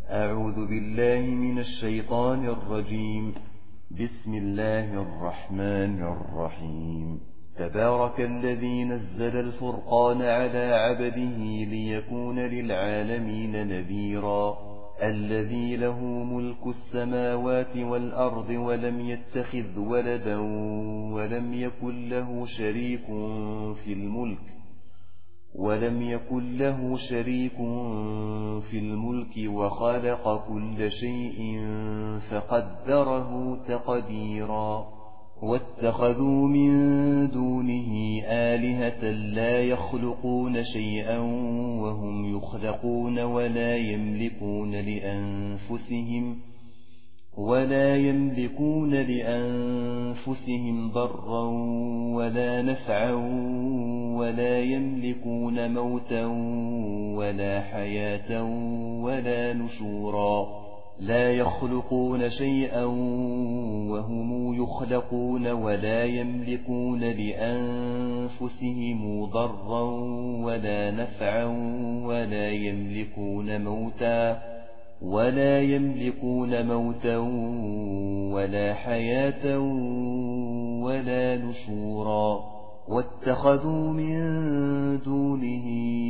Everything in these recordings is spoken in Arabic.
أعوذ بالله من الشيطان الرجيم. بسم الله الرحمن الرحيم. تبارك الذي نزل الفرقان على عبده ليكون للعالمين نذيرا. الذي له ملك السماوات والأرض ولم يتخذ ولدا ولم يكن له شريك في الملك وخلق كل شيء فقدره تقديرا. واتخذوا من دونه آلهة لا يخلقون شيئا وهم يخلقون ولا يملكون لأنفسهم ضرا ولا نفعا ولا يملكون موتا ولا حياة ولا نشورا. لا يخلقون شيئا وهم يخلقون ولا يملكون لأنفسهم ضرا ولا نفعا ولا يملكون موتا ولا حياة ولا نشورا. واتخذوا من دونه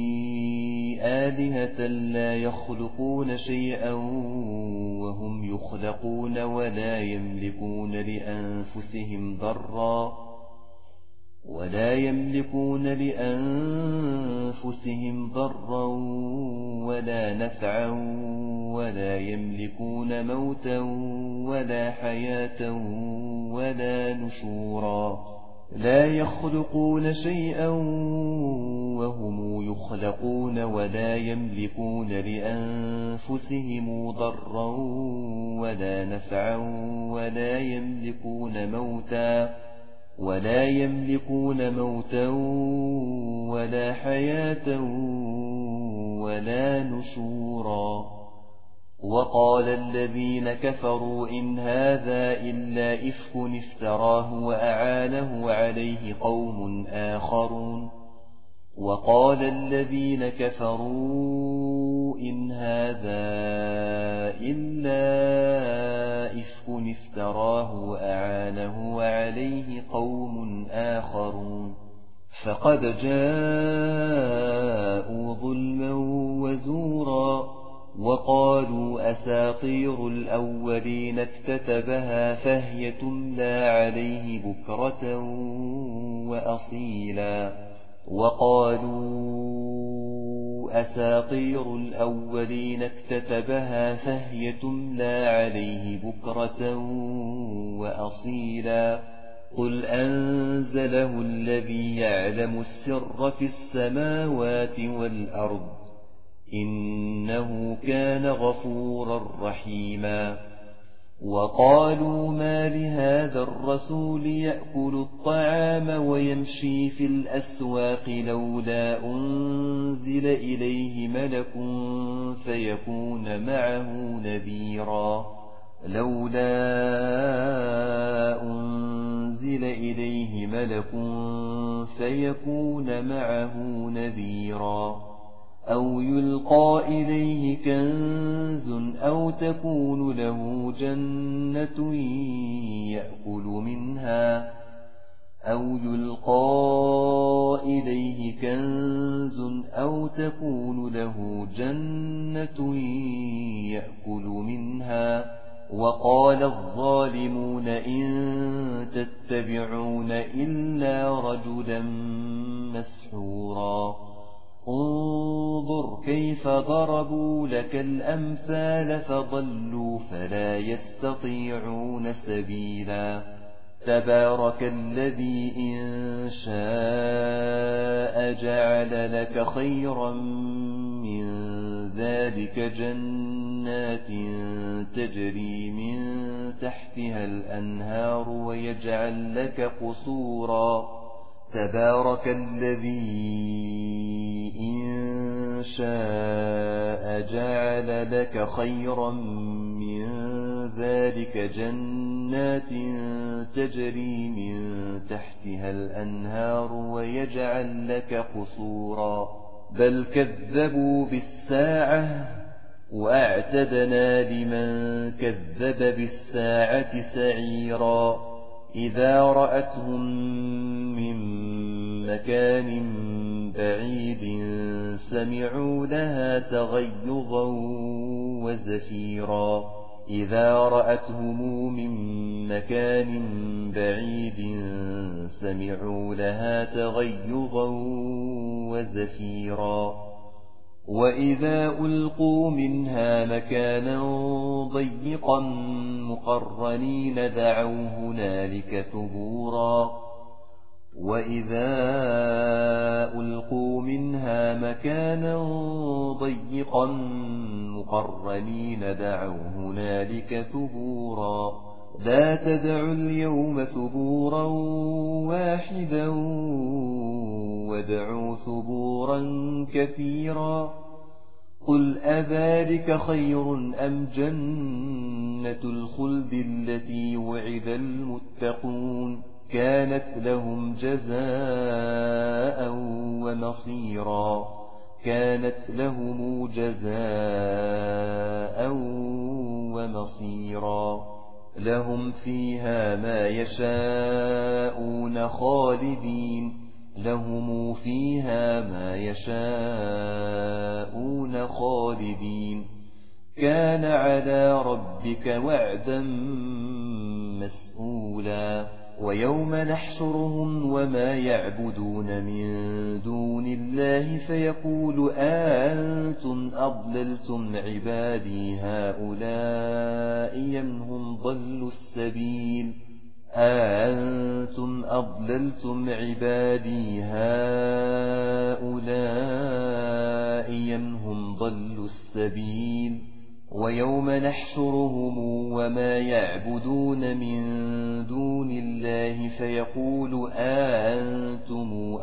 آلهة لا يخلقون شيئا وهم يخلقون ولا يملكون لأنفسهم ضرا ولا نفعا ولا يملكون موتا ولا حياة ولا نشورا. لا يخلقون شيئا وهم يخلقون ولا يملكون لأنفسهم ضرا ولا نفعا ولا يملكون موتا ولا حياة ولا نشورا. وقال الذين كفروا إن هذا إلا إفك افتراه وأعانه عليه قوم آخرون. وقال الذين كفروا إن هذا إلا إفك افتراه وأعانه عليه قوم آخرون فقد جاءوا ظلما وزورا. وقالوا أساطير الأولين اكتتبها فهي تملى عليه بكرة وأصيلا. قل أنزله الذي يعلم السر في السماوات والأرض إنه كان غفورا رحيما. وقالوا ما لهذا الرسول يأكل الطعام ويمشي في الأسواق لولا أنزل إليه ملك فيكون معه نذيرا أو يلقى إليه كنز أو تكون له جنة يأكل منها. وقال الظالمون إن تتبعون إلا رجلا مسحورا. انظر كيف ضربوا لك الأمثال فضلوا فلا يستطيعون سبيلا. تبارك الذي إن شاء جعل لك خيرا من ذلك جنات تجري من تحتها الأنهار ويجعل لك قصورا. تبارك الذي إن شاء جعل لك خيرا من ذلك جنات تجري من تحتها الأنهار ويجعل لك قصورا. بل كذبوا بالساعة وأعتدنا لمن كذب بالساعة سعيرا إذا رأتهم من مكان بعيد سمعوا لها تغيظا وزفيرا إذا رأتهم من مكان بعيد سمعوا لها تغيظا وزفيرا وإذا ألقوا منها مكانا ضيقا مقرنين دعوا هنالك ثبورا وإذا ألقوا منها مكانا ضيقا مقرنين دعوا هنالك ثبورا لا تدعوا اليوم ثبورا واحدا وادعوا ثبورا كثيرا قل أذلك خير أم جنة الخلد التي وعد المتقون كانت لهم جزاء ومصيرا كانت لهم جزاء ومصيرا لهم فيها ما يشاءون خالدين لهم فيها ما يشاءون خالدين كان على ربك وعدا مسئولا ويوم نحشرهم وما يعبدون من دون الله فيقول أنتم أضللتم عبادي هؤلاء أم هم ضلوا السبيل أنتم أضللتم عبادي هؤلاء أم هم ضلوا السبيل ويوم نحشرهم وما يعبدون من دون الله فيقول أنتم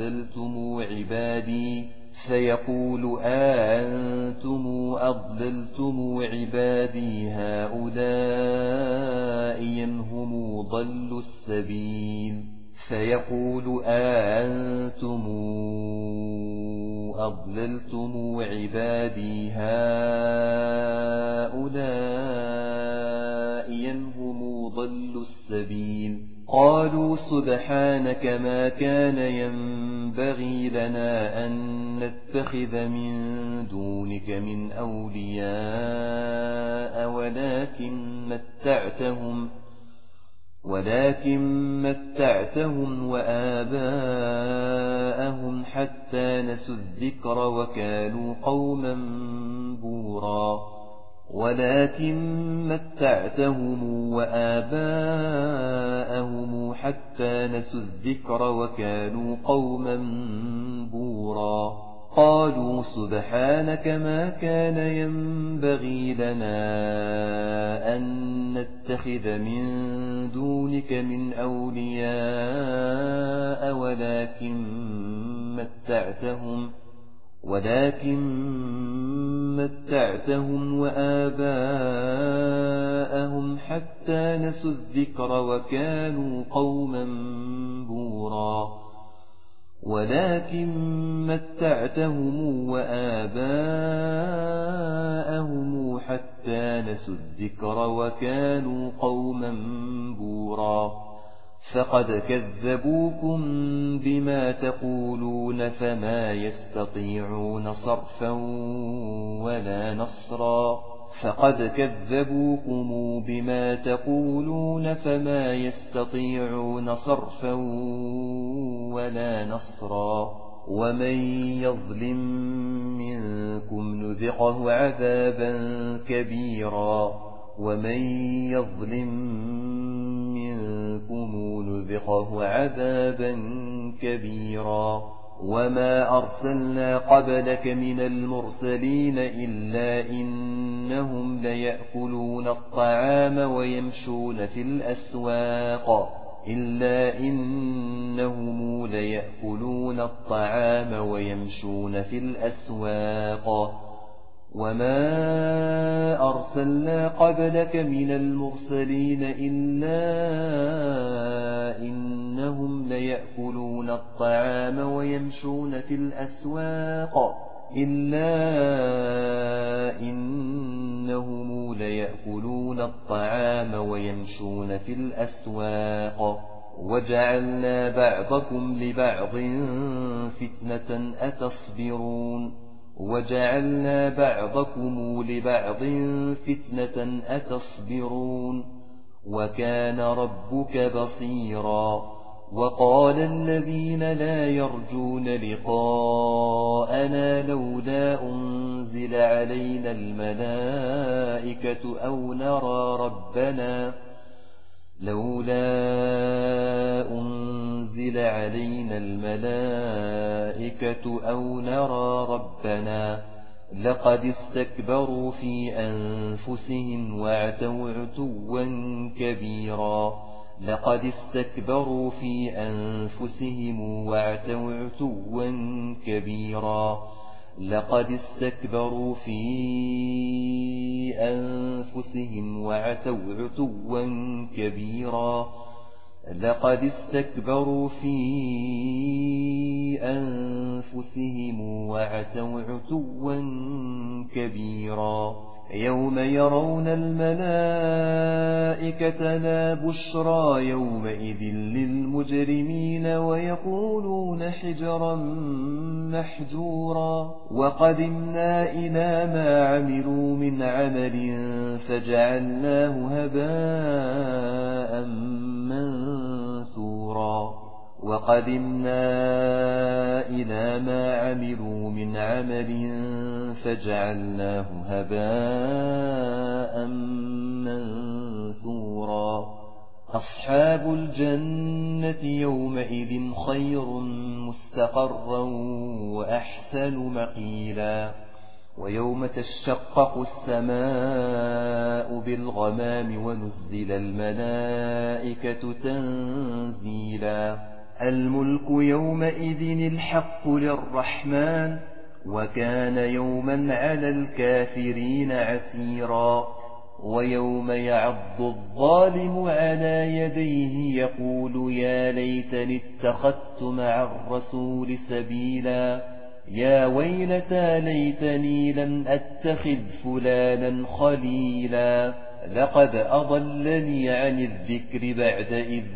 أضللتم عبادي هؤلاء أم هم ضلوا السبيل فيقول أنتم أضللتم عبادي هؤلاء أم هم ضلوا السبيل قالوا سبحانك ما كان ينبغي لنا أن نتخذ من دونك من أولياء ولكن متعتهم وآباءهم حتى نسوا الذكر وكانوا قوما بورا قالوا سبحانك ما كان ينبغي لنا أن نتخذ من دونك من أولياء ولكن متعتهم وآباءهم حتى نسوا الذكر وكانوا قوما بورا فقد كذبوكم بما تقولون فما يستطيعون صرفا ولا نصرا ومن يظلم منكم نذقه عذابا كبيرا وما أرسلنا قبلك من المرسلين إلا إنهم ليأكلون الطعام ويمشون في الأسواق وما أرسلنا قبلك من المرسلين إلا إنهم ليأكلون الطعام ويمشون في الأسواق إلا إنهم ليأكلون الطعام ويمشون في الأسواق وجعلنا بعضكم لبعض فتنة أتصبرون وكان ربك بصيرا وقال الذين لا يرجون لقاءنا لولا أنزل علينا الملائكة أو نرى ربنا لقد استكبروا في أنفسهم وعتوا عتوا كبيرا لقد استكبروا في أنفسهم وعتوا عتوا كبيرا يوم يرون الملائكة لا بشرى يومئذ للمجرمين ويقولون حجرا محجورا وقدمنا إلى ما عملوا من عمل فجعلناه هباء منثورا أصحاب الجنة يومئذ خير مستقرا وأحسن مقيلا ويوم تشقق السماء بالغمام ونزل الملائكة تنزيلا الملك يومئذ الحق للرحمن وكان يوما على الكافرين عسيرا ويوم يعض الظالم على يديه يقول يا ليتني اتخذت مع الرسول سبيلا يا ويلتى ليتني لم أتخذ فلانا خليلا لقد أضلني عن الذكر بعد إذ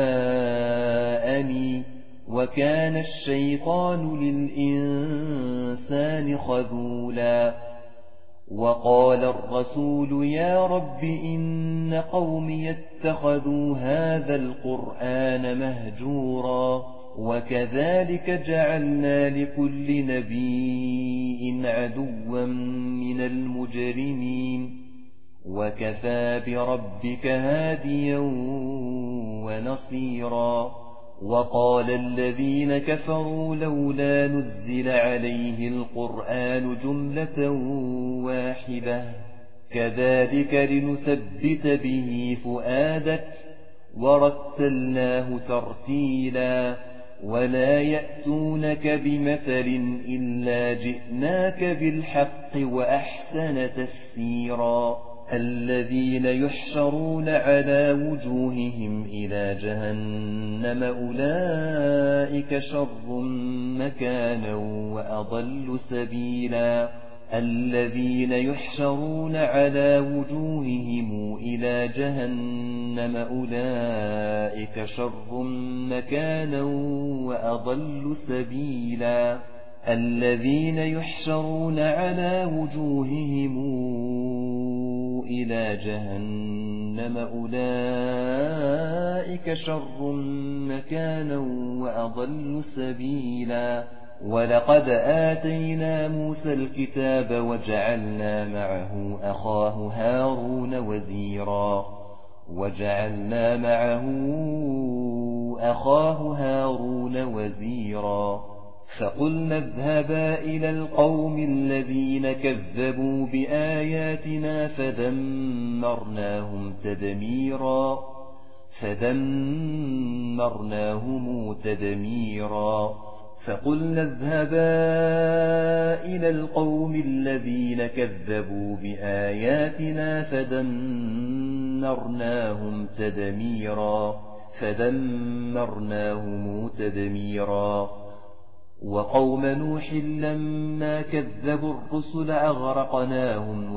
جاءني وكان الشيطان للإنسان خذولا وقال الرسول يا رب إن قومي اتخذوا هذا القرآن مهجورا وكذلك جعلنا لكل نبي عدوا من المجرمين وكفى بربك هاديا ونصيرا وقال الذين كفروا لولا نزل عليه القرآن جملة واحدة كذلك لنثبت به فؤادك ورتلناه ترتيلا ولا يأتونك بمثل إلا جئناك بالحق وأحسن تفسيرا الذين يحشرون على وجوههم إلى جهنم أولئك شر مكانا وأضل سبيلا الذين يحشرون على وجوههم إلى جهنم أولئك شر مكانا وأضل سبيلا الذين يحشرون على وجوههم إلى جهنم أولئك شر مكانا وأضل سبيلا ولقد آتينا موسى الكتاب وجعلنا معه أخاه هارون وزيرا فقلنا اذهبا إلى القوم الذين كذبوا بآياتنا فدمرناهم تدميرا فقلنا اذهبا إلى القوم الذين كذبوا بآياتنا فدمرناهم تدميرا وقوم نوح لما كذبوا الرسل أغرقناهم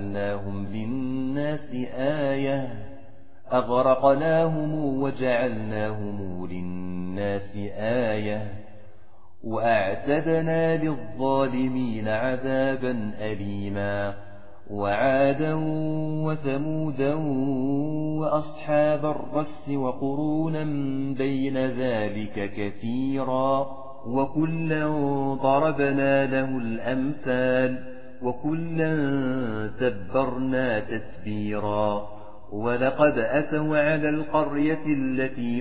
وجعلناهم للناس آية وأعتدنا للظالمين عذابا أليما وعادا وثمودا وأصحاب الرس وقرونا بين ذلك كثيرا وكلا ضربنا له الأمثال وكلا تبرنا تتبيرا ولقد أتوا على القرية التي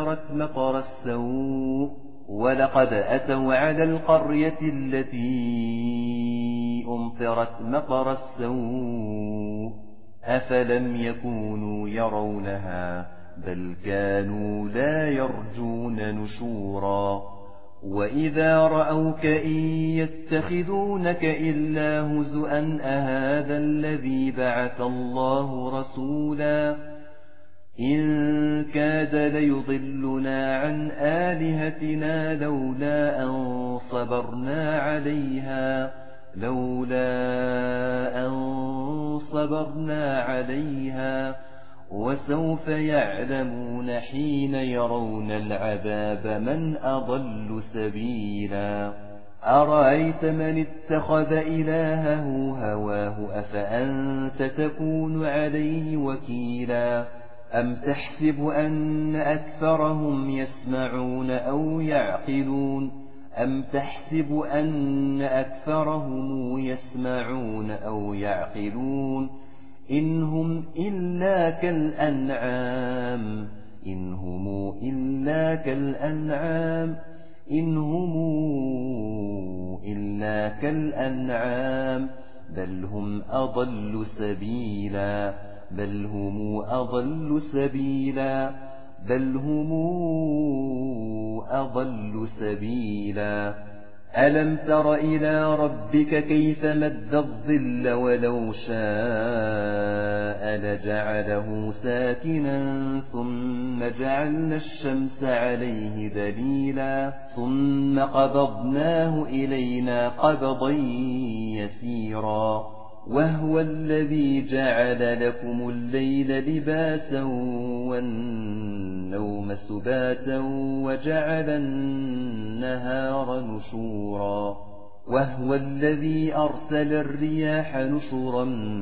أمطرت مطر السوء أفلم يكونوا يرونها بل كانوا لا يرجون نشورا وإذا رأوك إن يتخذونك إلا هزؤا أهذا الذي بعث الله رسولا إن كاد ليضلنا عن آلهتنا لولا أن صبرنا عليها وسوف يعلمون حين يرون العذاب من أضل سبيلا أرأيت من اتخذ إلهه هواه أفأنت تكون عليه وكيلا أم تحسب أن أكثرهم يسمعون أو يعقلون إن هم إلا كالأنعام بل هم أضل سبيلا ألم تر إلى ربك كيف مد الظل ولو شاء لجعله ساكنا ثم جعلنا الشمس عليه دليلا ثم قبضناه إلينا قبضا يسيرا وهو الذي جعل لكم الليل لباسا والنوم سباتا وجعل النهار نشورا وهو الذي أرسل الرياح نشرا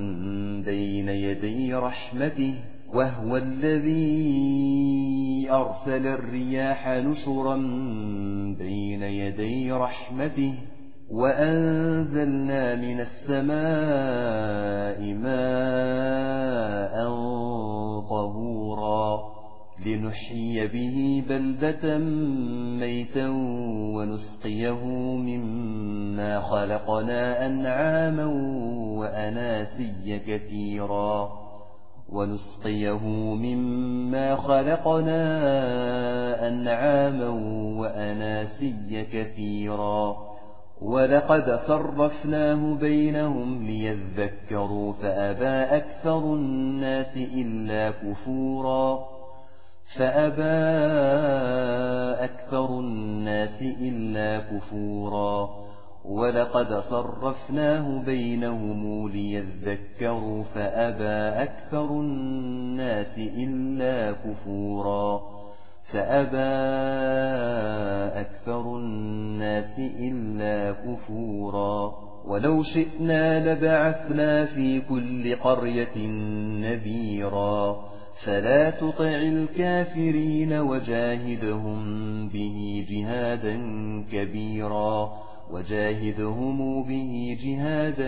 بين يدي رحمته وأنزلنا من السماء ماء طهورا لنحيي به بلدة ميتا ونسقيه مما خلقنا أنعاما وأناسيا كثيرا ولقد صرفناه بينهم ليذكروا فأبى أكثر الناس إلا كفورا ولقد صرفناه بينهم ليذكروا فأبى أكثر الناس إلا كفورا ولو شئنا لبعثنا في كل قرية نذيرا فلا تطع الكافرين وجاهدهم به جهادا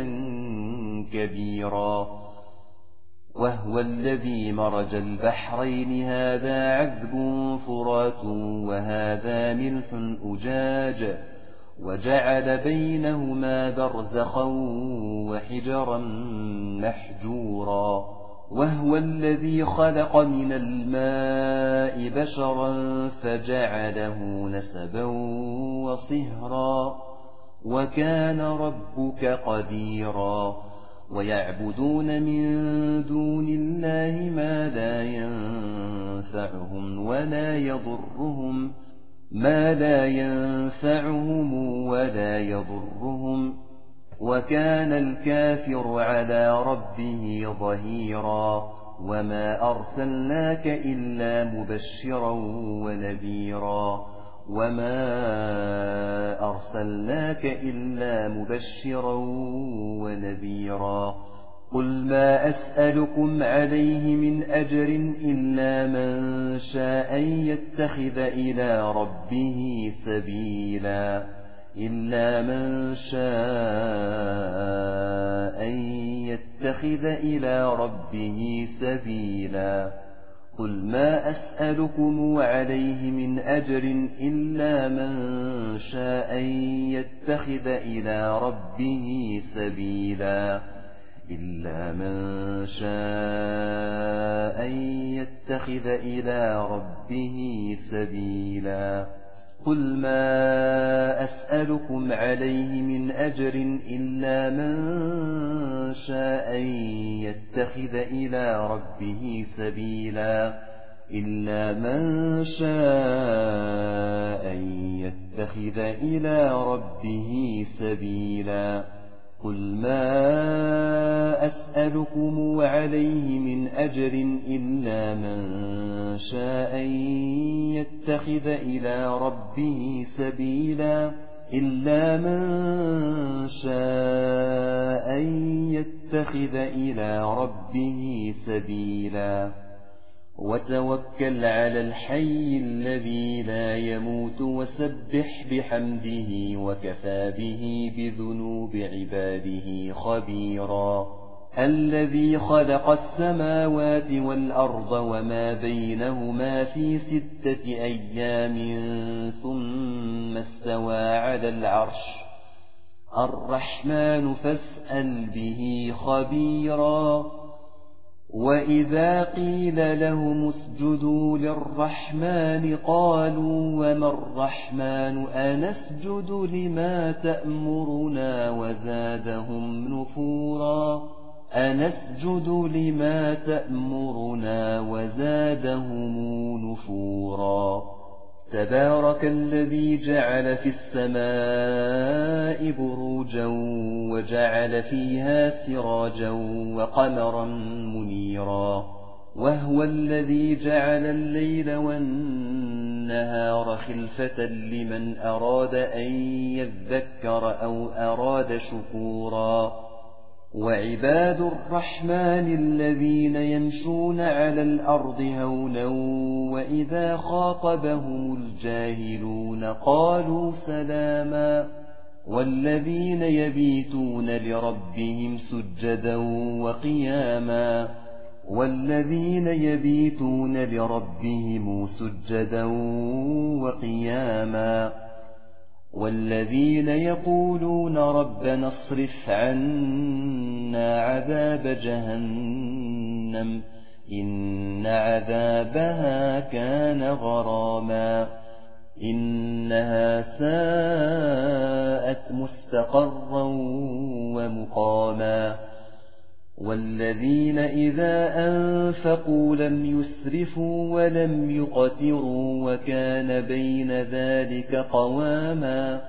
كبيرا وهو الذي مرج البحرين هذا عذب فرات وهذا ملح أجاج وجعل بينهما برزخا وحجرا محجورا وهو الذي خلق من الماء بشرا فجعله نسبا وصهرا وكان ربك قديرا ويعبدون من دون الله ما لا ينفعهم ولا يضرهم ما لا ينفعهم ولا يضرهم، وكان الكافر على ربه ظهيرا. وما أرسلناك إلا مبشرا ونذيرا قل ما أسألكم عليه من أجر إلا من شاء يتخذ إلى ربه سبيلا قل ما أسألكم عليه من أجر إلا من شاء يتخذ إلى ربه سبيلا قل ما أسألكم عليه من أجر إلا من شاء يتخذ إلى ربه سبيلا قل ما أسألكم عليه من أجر إلا من شاء يتخذ إلى ربه سبيلا وتوكل على الحي الذي لا يموت وسبح بحمده وكفى به بذنوب عباده خبيرا الذي خلق السماوات والأرض وما بينهما في 6 أيام ثم استوى على العرش الرحمن فاسأل به خبيرا وإذا قيل لهم اسجدوا للرحمن قالوا وما الرحمن أنسجد لما تأمرنا وزادهم نفورا تبارك الذي جعل في السماء بروجا وجعل فيها سراجا وقمرا منيرا وهو الذي جعل الليل والنهار خلفة لمن أراد أن يذكر أو أراد شكورا وعباد الرحمن الذين يمشون على الأرض هونا وإذا خاطبهم الجاهلون قالوا سلاما والذين يبيتون لربهم سجدا وقياما والذين يقولون ربنا اصرف عنا عذاب جهنم إن عذابها كان غراما إنها ساءت مستقرا ومقاما والذين إذا أنفقوا لم يسرفوا ولم يقتروا وكان بين ذلك قواما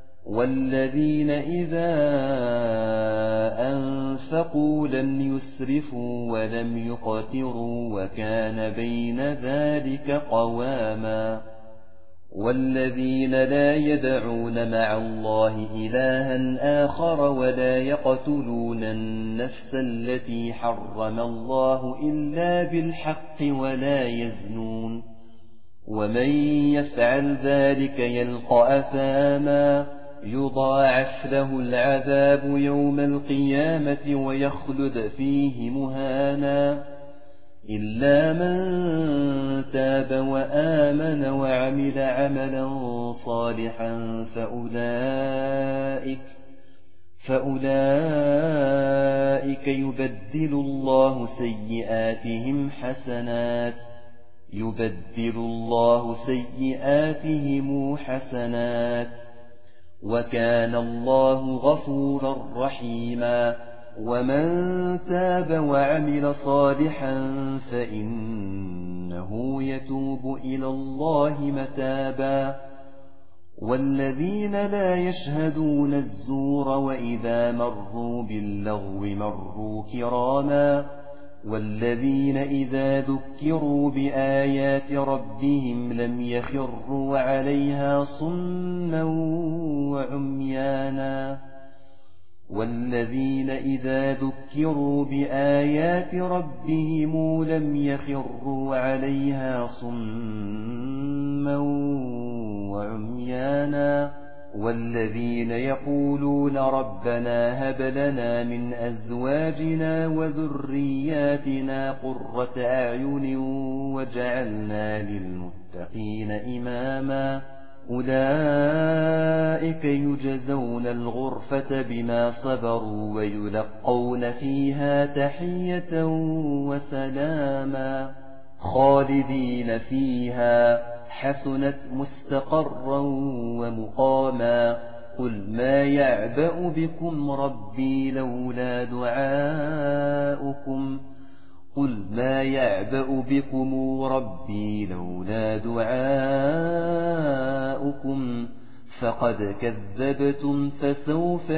والذين لا يدعون مع الله إلها آخر ولا يقتلون النفس التي حرم الله إلا بالحق ولا يزنون ومن يفعل ذلك يلقى أثاما يضاعف له العذاب يوم القيامة ويخلد فيه مهانا إلا من تاب وآمن وعمل عملا صالحا فأولئك يبدل الله سيئاتهم حسنات وكان الله غفورا رحيما ومن تاب وعمل صالحا فإنه يتوب إلى الله متابا والذين لا يشهدون الزور وإذا مروا باللغو مروا كراما والذين إذا ذكروا بآيات ربهم لم يخروا عليها صما وعميانا والذين إذا ذكروا بآيات ربهم لم يخروا عليها صما وعميانا والذين يقولون ربنا هب لنا من أزواجنا وذرياتنا قرة أعين وجعلنا للمتقين إماما أولئك يجزون الغرفة بما صبروا ويلقون فيها تحية وسلاما خالدين فيها حسنت مستقرا ومقاما قل ما يعبأ بكم ربي لولا دعاؤكم فقد كذبتم فسوف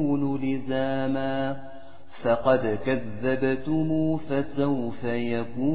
يكون